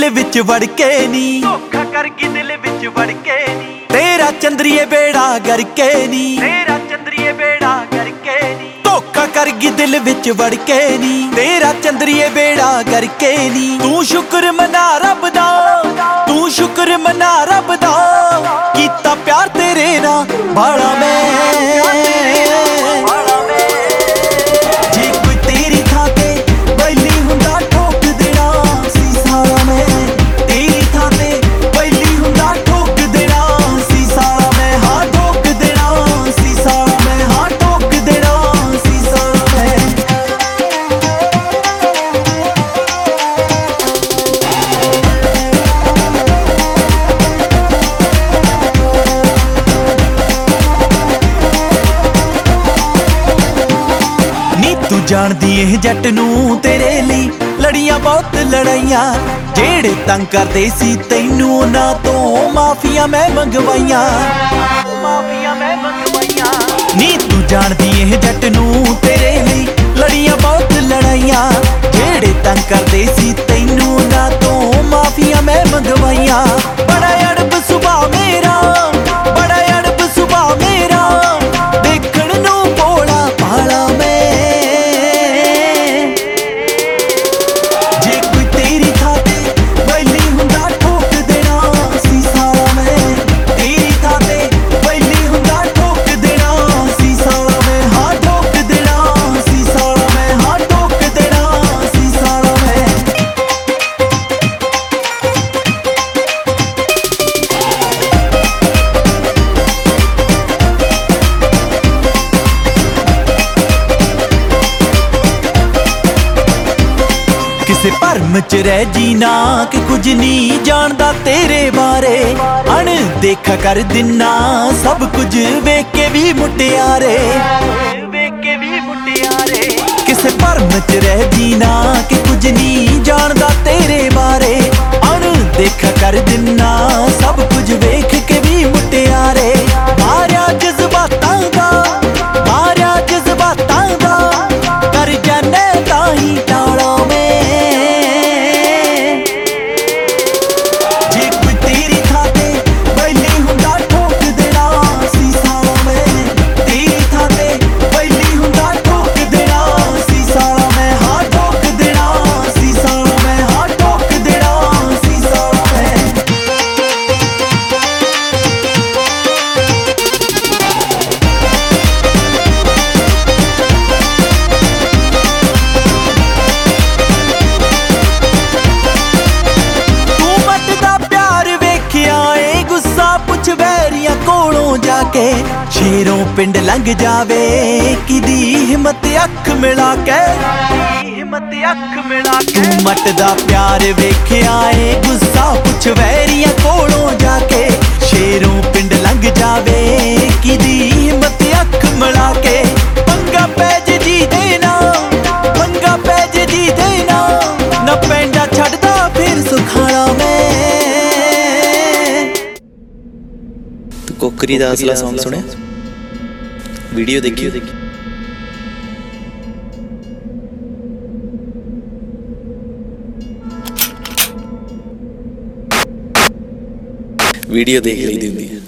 विच वड़ के नी, धोखा करगी दिल विच वड़ के नी। तेरा चंद्रिए बेड़ा करके नी, तेरा चंद्रिए बेड़ा करके नी। धोखा करगी दिल विच वड़ के नी, तेरा चंद्रिए बेड़ा करके नी। तू शुक्र मना रब दा, तू शुक्र मना रब दा, कीता प्यार तेरे नाल बाला मैं। जानदी एह जट नूं तेरे लई लड़ियां बहुत लड़ाइयां, जेड़े तंग करदे सी तैनू ना तो माफिया मैं मंगवाइयां, माफिया मैं मंगवाइयां। नी तू जानदी एह जट नूं तेरे लई लड़ियां बहुत लड़ाइयां, जेड़े तंग करदे सी तैनू ना तो माफिया मैं मंगवाइयां। बड़ा अड़ब सुभाव मेरा, बड़ा अड़ब सुभाव मेरा, देखण नूं भोला भाला मैं। किसे भरम च रह जीना कि कुछ नहीं जानदा तेरे बारे, अणदेखा कर दिना सब कुछ वेख के भी मुटियारे, वेख के भी मुटियारे। किसे भरम च रह जीना कि कुछ नहीं जानदा तेरे बारे, अणदेखा कर दिना सब कुछ वेख के भी मुटियारे। मारिया जज्बातां दा, मारिया जज्बातां दा, कर जाने ताही टाला में। शेरों पिंड लंघ जावे किदी हिम्मत अख मिला के, हिम्मत अख मिला के। तू मट दा प्यार वेख्या ए गुस्सा पुछ वैरियां कोलों जाके, शेरों पिंड लंघ जावे किदी हिम्मत अख मिला के। पंगा पैज जी देना, पंगा पैज जी देना, ना पेंडा छड़दा फिर सुखाना मैं। तू कोकरी दा असला सॉन्ग सुने, वीडियो देखियो। वीडियो देख ली दी।